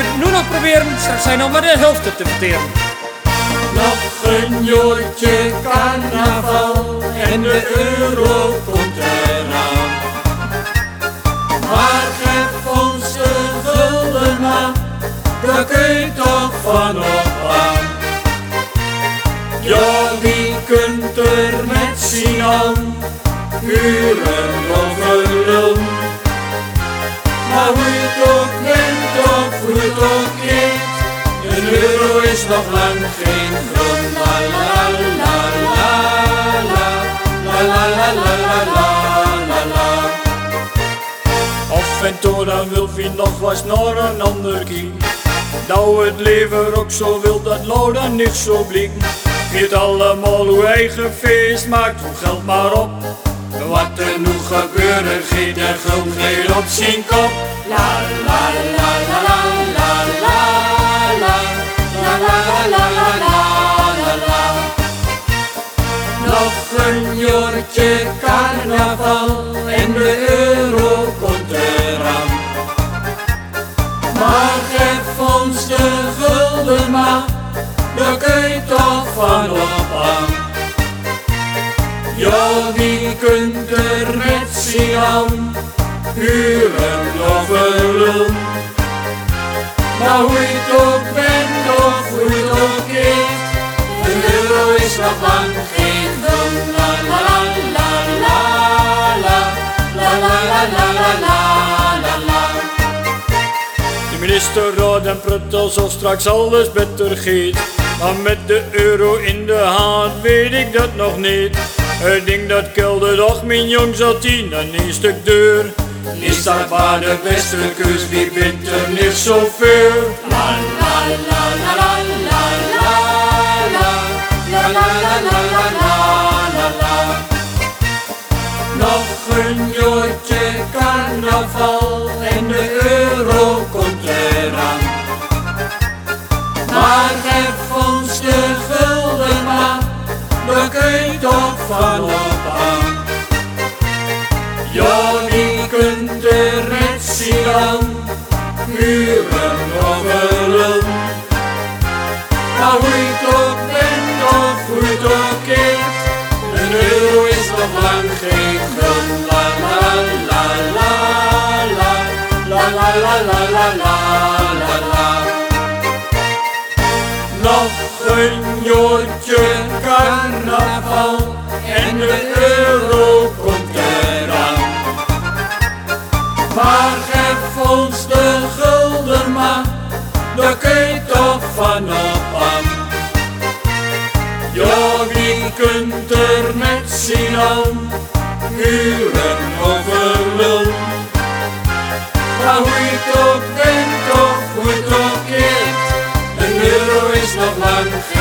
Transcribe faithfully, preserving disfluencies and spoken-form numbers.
het nu nog proberen, straks zijn nog maar de helft te verteren. Nog een joortje carnaval en de euro komt eraan. Maar geef ons de gulden maar, daar kun je toch van op aan. Ja, wie kunt er met zien aan, uren over lul. Maar hoe je het ook bent of hoe het ook keert, een euro is nog lang geen grond. La la la la la, la la la la la la la. Of en toe dan wil wie nog was naar een ander kie. Nou het leven ook zo wil dat nou dan niet zo bliek. Viert allemaal uw eigen feest, maakt uw geld maar op. Wat er nu gebeuren, geeft er guld geen op zijn kop. La la la la la la la la, la la la la la la. Nog een joortje carnaval en de euro komt eraan. Maar geef ons de gulden maar, daar kun je toch van op aan. Ja, wie kunt er met zien aan, uren over lul. Maar hoe je het ook bent of hoe je het ook keert, een euro is nog lang geen guld. La la la la la, la la la la la la la. De ministerraad en prut alsof straks alles beter gaat. Maar met de euro in de hand weet ik dat nog niet. Ik denk dat kelder toch mijn jong zal tien dan een stuk deur. Is dat maar de beste keus, wie bent er niet zoveel? La la la la la la la la, la la la la la la la. Nog een joortje carnaval en de euro komt eraan. Maar geef ons de gulden maar, daar kun je toch van op aan. Ja, wie kunt er met zien aan, uren over lul. Maar hoe je het ook bent of hoe je het ook keert, een euro is nog lang geen guld. La la la la la, la la la la la la la. Nog een joortje carnaval en de euro komt eraan. Maar geef ons de gulden maar, daar kun je toch van op aan. Ja, wie kunt er met zien aan, uren over lul. Maar hoe je het ook bent of hoe het ook keert, een euro is nog lang